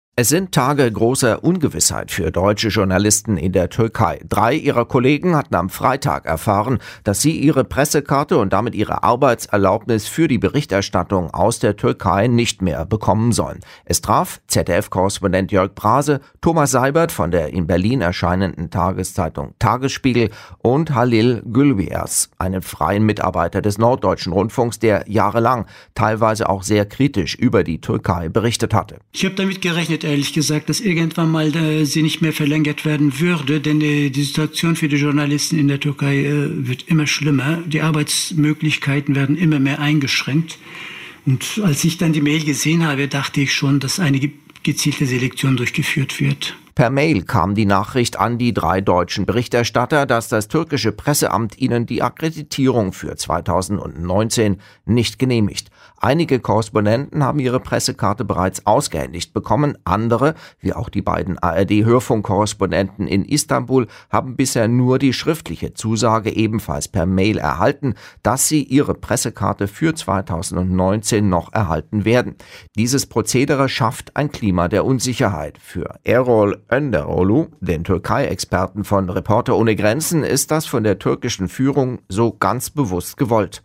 Es sind Tage großer Ungewissheit für deutsche Journalisten in der Türkei. 3 ihrer Kollegen hatten am Freitag erfahren, dass sie ihre Pressekarte und damit ihre Arbeitserlaubnis für die Berichterstattung aus der Türkei nicht mehr bekommen sollen. Es traf ZDF-Korrespondent Jörg Brase, Thomas Seibert von der in Berlin erscheinenden Tageszeitung Tagesspiegel und Halil Gülbeyaz, einen freien Mitarbeiter des Norddeutschen Rundfunks, der jahrelang teilweise auch sehr kritisch über die Türkei berichtet hatte. Ich habe damit gerechnet, ehrlich gesagt, dass irgendwann mal sie nicht mehr verlängert werden würde, denn die Situation für die Journalisten in der Türkei wird immer schlimmer. Die Arbeitsmöglichkeiten werden immer mehr eingeschränkt. Und als ich dann die Mail gesehen habe, dachte ich schon, dass eine gezielte Selektion durchgeführt wird. Per Mail kam die Nachricht an die 3 deutschen Berichterstatter, dass das türkische Presseamt ihnen die Akkreditierung für 2019 nicht genehmigt. Einige Korrespondenten haben ihre Pressekarte bereits ausgehändigt bekommen. Andere, wie auch die beiden ARD-Hörfunk-Korrespondenten in Istanbul, haben bisher nur die schriftliche Zusage ebenfalls per Mail erhalten, dass sie ihre Pressekarte für 2019 noch erhalten werden. Dieses Prozedere schafft ein Klima der Unsicherheit. Für Erol Önderoglu, den Türkei-Experten von Reporter ohne Grenzen, ist das von der türkischen Führung so ganz bewusst gewollt.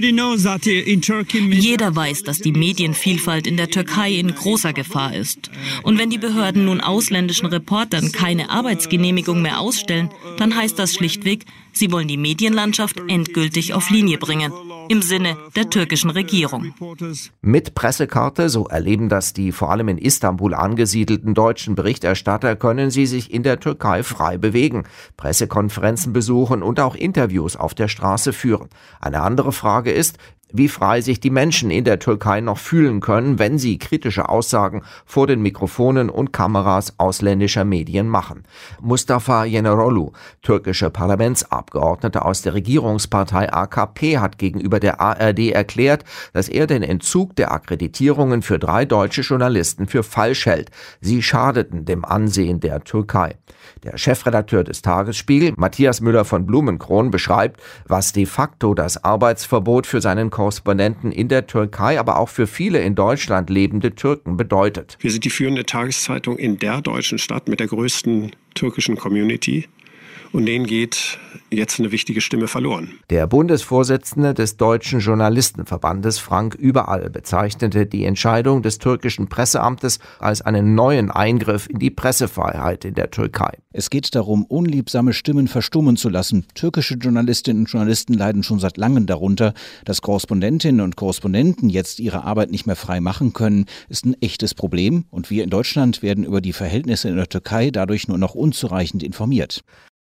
Jeder weiß, dass die Medienvielfalt in der Türkei in großer Gefahr ist. Und wenn die Behörden nun ausländischen Reportern keine Arbeitsgenehmigung mehr ausstellen, dann heißt das schlichtweg, sie wollen die Medienlandschaft endgültig auf Linie bringen. Im Sinne der türkischen Regierung. Mit Pressekarte, so erleben das die vor allem in Istanbul angesiedelten deutschen Berichterstatter, können sie sich in der Türkei frei bewegen, Pressekonferenzen besuchen und auch Interviews auf der Straße führen. Eine andere Frage ist, wie frei sich die Menschen in der Türkei noch fühlen können, wenn sie kritische Aussagen vor den Mikrofonen und Kameras ausländischer Medien machen. Mustafa Yeneroglu, türkischer Parlamentsabgeordneter aus der Regierungspartei AKP, hat gegenüber der ARD erklärt, dass er den Entzug der Akkreditierungen für 3 deutsche Journalisten für falsch hält. Sie schadeten dem Ansehen der Türkei. Der Chefredakteur des Tagesspiegel, Matthias Müller von Blumenkron, beschreibt, was de facto das Arbeitsverbot für seinen Korrespondenten in der Türkei, aber auch für viele in Deutschland lebende Türken bedeutet. Wir sind die führende Tageszeitung in der deutschen Stadt mit der größten türkischen Community. Und denen geht jetzt eine wichtige Stimme verloren. Der Bundesvorsitzende des Deutschen Journalistenverbandes, Frank Überall, bezeichnete die Entscheidung des türkischen Presseamtes als einen neuen Eingriff in die Pressefreiheit in der Türkei. Es geht darum, unliebsame Stimmen verstummen zu lassen. Türkische Journalistinnen und Journalisten leiden schon seit langem darunter. Dass Korrespondentinnen und Korrespondenten jetzt ihre Arbeit nicht mehr frei machen können, ist ein echtes Problem. Und wir in Deutschland werden über die Verhältnisse in der Türkei dadurch nur noch unzureichend informiert.